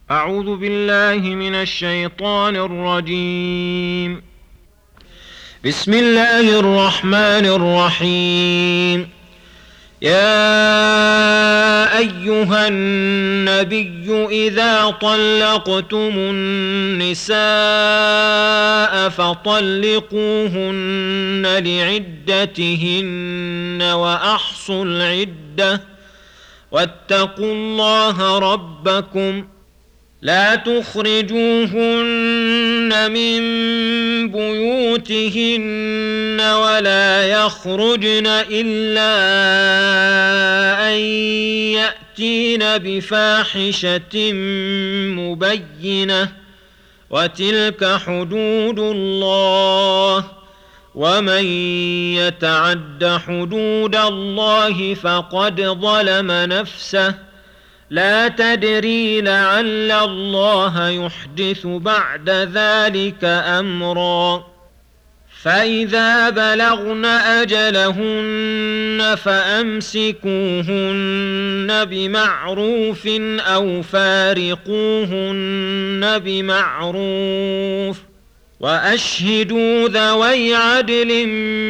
أعوذ بالله من الشيطان الرجيم. بسم الله الرحمن الرحيم. يا أيها النبي إذا طلقتم النساء فطلقوهن لعدتهن وأحصوا العدة واتقوا الله ربكم لا تخرجوهن من بيوتهن ولا يخرجن إلا أن يأتين بفاحشة مبينة وتلك حدود الله ومن يتعد حدود الله فقد ظلم نفسه لا تدري لعل الله يحدث بعد ذلك أمرا. فإذا بلغن أجلهن فأمسكوهن بمعروف أو فارقوهن بمعروف وأشهدوا ذوي عدل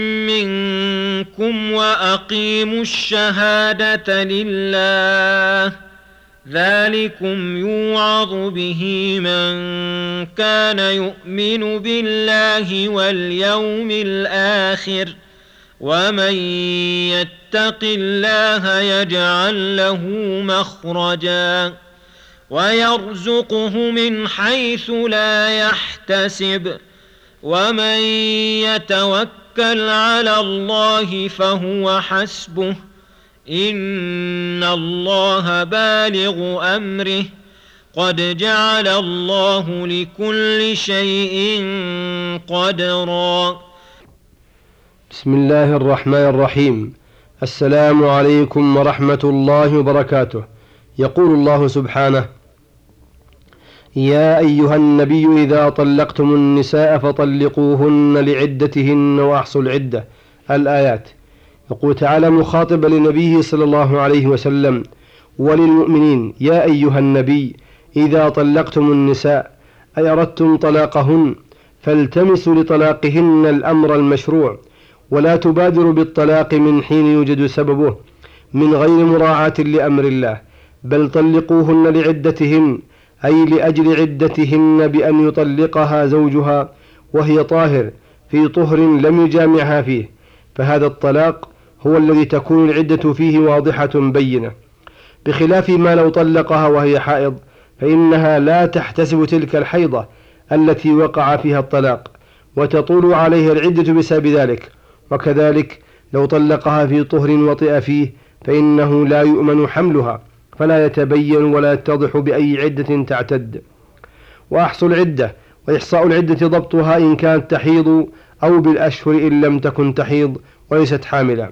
منكم وأقيموا الشهادة لله ذلكم يوعظ به من كان يؤمن بالله واليوم الآخر ومن يتق الله يجعل له مخرجا ويرزقه من حيث لا يحتسب ومن يتوكل على الله فهو حسبه إن الله بالغ أمره قد جعل الله لكل شيء قدرا. بسم الله الرحمن الرحيم. السلام عليكم ورحمة الله وبركاته. يقول الله سبحانه: يا أيها النبي إذا طلقتم النساء فطلقوهن لعدتهن وأحصوا العدة. الآيات. يقول تعالى مخاطبا لنبيه صلى الله عليه وسلم وللمؤمنين: يا أيها النبي إذا طلقتم النساء أي أردتم طلاقهن فالتمسوا لطلاقهن الأمر المشروع ولا تبادروا بالطلاق من حين يوجد سببه من غير مراعاة لأمر الله، بل طلقوهن لعدتهن أي لأجل عدتهن بأن يطلقها زوجها وهي طاهر في طهر لم يجامعها فيه، فهذا الطلاق هو الذي تكون العدة فيه واضحة بينة، بخلاف ما لو طلقها وهي حائض فإنها لا تحتسب تلك الحيضة التي وقع فيها الطلاق وتطول عليها العدة بسبب ذلك. وكذلك لو طلقها في طهر وطئ فيه فإنه لا يؤمن حملها فلا يتبين ولا يتضح بأي عدة تعتد. وأحصوا العدة، وإحصاء العدة ضبطها إن كانت تحيض أو بالأشهر إن لم تكن تحيض وليست حاملا،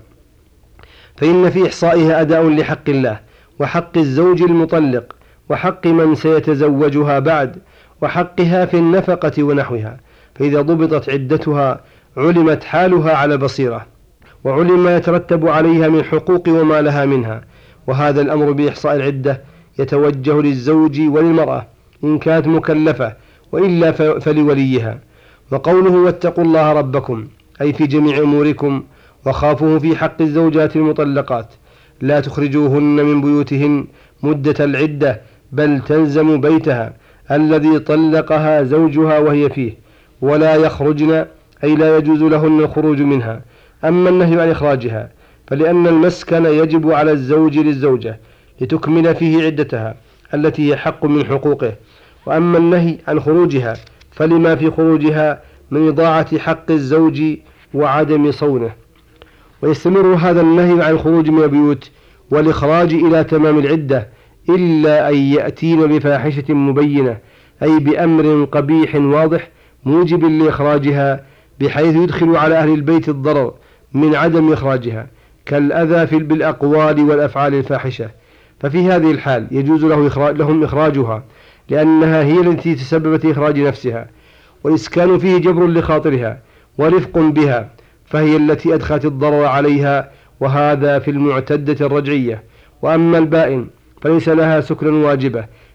فإن في إحصائها أداء لحق الله وحق الزوج المطلق وحق من سيتزوجها بعد وحقها في النفقة ونحوها، فإذا ضبطت عدتها علمت حالها على بصيرة وعلم ما يترتب عليها من حقوق وما لها منها. وهذا الأمر بإحصاء العدة يتوجه للزوج وللمرأة إن كانت مكلفة، وإلا فلوليها. وقوله واتقوا الله ربكم أي في جميع أموركم وخافوه في حق الزوجات المطلقات، لا تخرجوهن من بيوتهن مدة العدة بل تلزم بيتها الذي طلقها زوجها وهي فيه، ولا يخرجن أي لا يجوز لهن الخروج منها. أما النهي عن إخراجها فلأن المسكن يجب على الزوج للزوجة لتكمل فيه عدتها التي هي حق من حقوقه، وأما النهي عن خروجها فلما في خروجها من إضاعة حق الزوج وعدم صونه. ويستمر هذا النهي عن الخروج من البيوت والإخراج إلى تمام العدة إلا أن يأتين بفاحشة مبينة أي بأمر قبيح واضح موجب لإخراجها بحيث يدخل على أهل البيت الضرر من عدم إخراجها كالأذى بالأقوال والأفعال الفاحشة، ففي هذه الحال يجوز لهم إخراجها لأنها هي التي تسببت إخراج نفسها، والإسكان فيه جبر لخاطرها ورفق بها، فهي التي أدخلت الضرر عليها، وهذا في المعتدة الرجعية. وأما البائن فليس لها سكن واجبة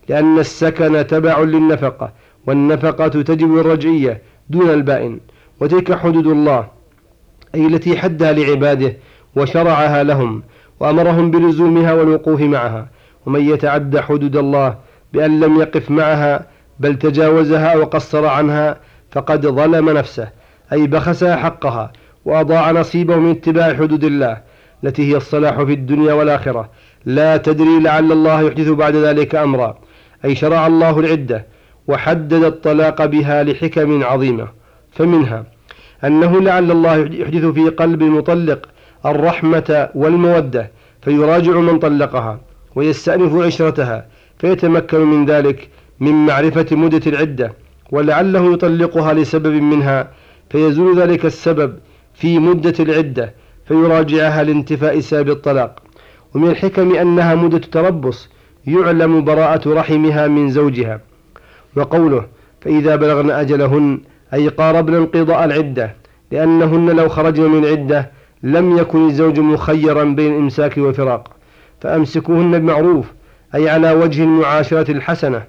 لأن السكن تبع للنفقة، والنفقة تجب الرجعية دون البائن، وتلك حدود الله أي التي حدها لعباده وشرعها لهم وأمرهم بلزومها والوقوف معها. ومن يتعد حدود الله بأن لم يقف معها بل تجاوزها وقصر عنها فقد ظلم نفسه، أي بخسها حقها وأضاع نصيبه من اتباع حدود الله التي هي الصلاح في الدنيا والآخرة. لا تدري لعل الله يحدث بعد ذلك أمرا، أي شرع الله العدة وحدد الطلاق بها لحكم عظيمة، فمنها أنه لعل الله يحدث في قلب المطلق الرحمة والمودة فيراجع من طلقها ويستأنف عشرتها، فيتمكن من ذلك من معرفة مدة العدة، ولعله يطلقها لسبب منها فيزول ذلك السبب في مدة العدة فيراجعها لانتفاء سبب الطلاق. ومن الحكم أنها مدة تربص يعلم براءة رحمها من زوجها. وقوله فإذا بلغن أجلهن أي قاربن انقضاء العدة، لأنهن لو خرجن من العدة لم يكن الزوج مخيرا بين الإمساك والفراق، فأمسكوهن بمعروف أي على وجه المعاشرة الحسنة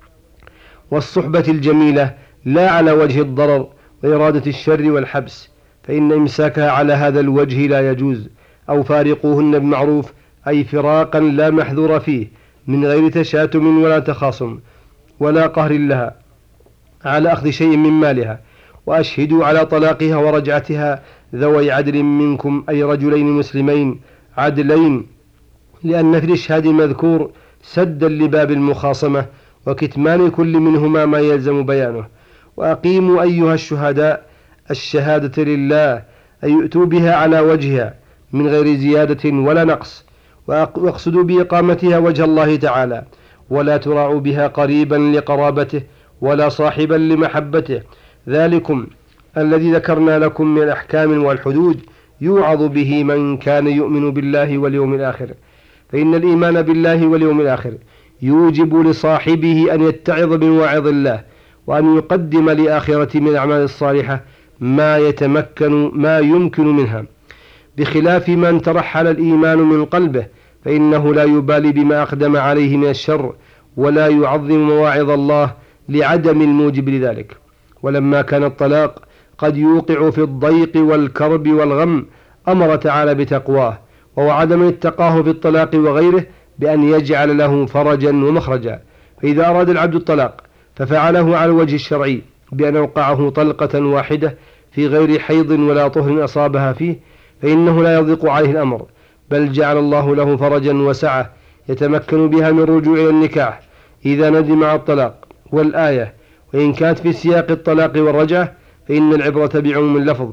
والصحبة الجميلة، لا على وجه الضرر وإرادة الشر والحبس، فإن إمساكها على هذا الوجه لا يجوز. أو فارقوهن بمعروف أي فراقا لا محذور فيه من غير تشاتم ولا تخاصم ولا قهر لها على أخذ شيء من مالها، وأشهدوا على طلاقها ورجعتها ذوي عدل منكم أي رجلين مسلمين عدلين، لأن في الإشهاد المذكور سدا لباب المخاصمة وكتمان كل منهما ما يلزم بيانه. وأقيموا أيها الشهداء الشهادة لله أي يؤتوا بها على وجهها من غير زيادة ولا نقص، واقصدوا بإقامتها وجه الله تعالى، ولا تراعوا بها قريبا لقرابته ولا صاحبا لمحبته. ذلكم الذي ذكرنا لكم من الأحكام والحدود يوعظ به من كان يؤمن بالله واليوم الآخر، فإن الإيمان بالله واليوم الآخر يوجب لصاحبه أن يتعظ بمواعظ الله، وأن يقدم لآخرة من الأعمال الصالحة ما يمكن منها، بخلاف من ترحل الإيمان من قلبه فإنه لا يبالي بما أقدم عليه من الشر ولا يعظم مواعظ الله لعدم الموجب لذلك. ولما كان الطلاق قد يوقع في الضيق والكرب والغم أمر تعالى بتقواه، ووعد من اتقاه في الطلاق وغيره بأن يجعل له فرجا ومخرجا. فإذا أراد العبد الطلاق ففعله على الوجه الشرعي بأن أوقعه طلقة واحدة في غير حيض ولا طهر أصابها فيه فإنه لا يضيق عليه الأمر، بل جعل الله له فرجا وسعة يتمكن بها من رجوع إلى النكاح إذا ندم على الطلاق. والآية وإن كانت في سياق الطلاق والرجعة فإن العبرة بعموم اللفظ،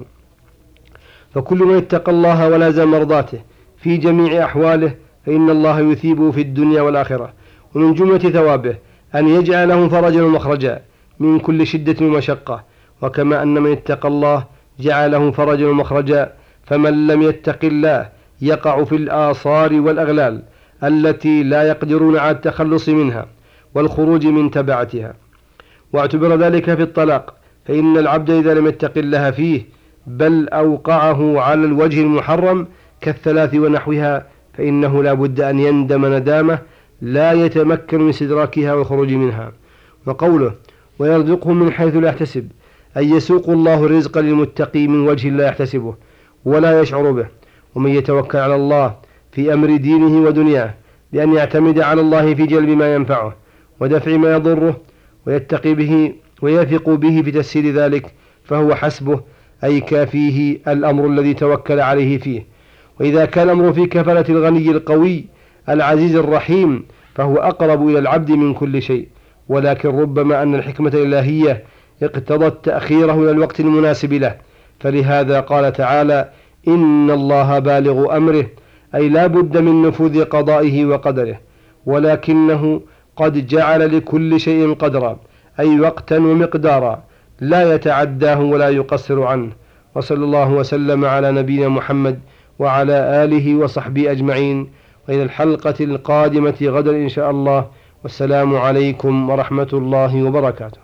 فكل من اتقى الله ولازم مرضاته في جميع أحواله فإن الله يثيبه في الدنيا والآخرة. ومن جملة ثوابه أن يجعل لهم فرجا ومخرجا من كل شدة ومشقة، وكما أن من اتقى الله جعل لهم فرجا ومخرجا، فمن لم يتق الله يقع في الآثار والأغلال التي لا يقدرون على التخلص منها والخروج من تبعتها. واعتبر ذلك في الطلاق، فإن العبد إذا لم يتق الله فيه بل أوقعه على الوجه المحرم كالثلاث ونحوها فإنه لا بد أن يندم ندامة لا يتمكن من استدراكها والخروج منها. وقوله ويرزقه من حيث لا يحتسب أي يسوق الله الرزق للمتقي من وجه لا يحتسبه ولا يشعر به. ومن يتوكل على الله في أمر دينه ودنياه بأن يعتمد على الله في جلب ما ينفعه ودفع ما يضره ويتقي به ويثق به في تسهيل ذلك فهو حسبه أي كافيه الأمر الذي توكل عليه فيه. وإذا كان الأمر في كفالة الغني القوي العزيز الرحيم فهو أقرب إلى العبد من كل شيء، ولكن ربما أن الحكمة الإلهية اقتضت تأخيره إلى الوقت المناسب له، فلهذا قال تعالى إن الله بالغ أمره أي لا بد من نفوذ قضائه وقدره، ولكنه قد جعل لكل شيء قدرا أي وقتا ومقدارا لا يتعداه ولا يقصر عنه. وصلى الله وسلم على نبينا محمد وعلى آله وصحبه أجمعين، وإلى الحلقة القادمة غدا إن شاء الله، والسلام عليكم ورحمة الله وبركاته.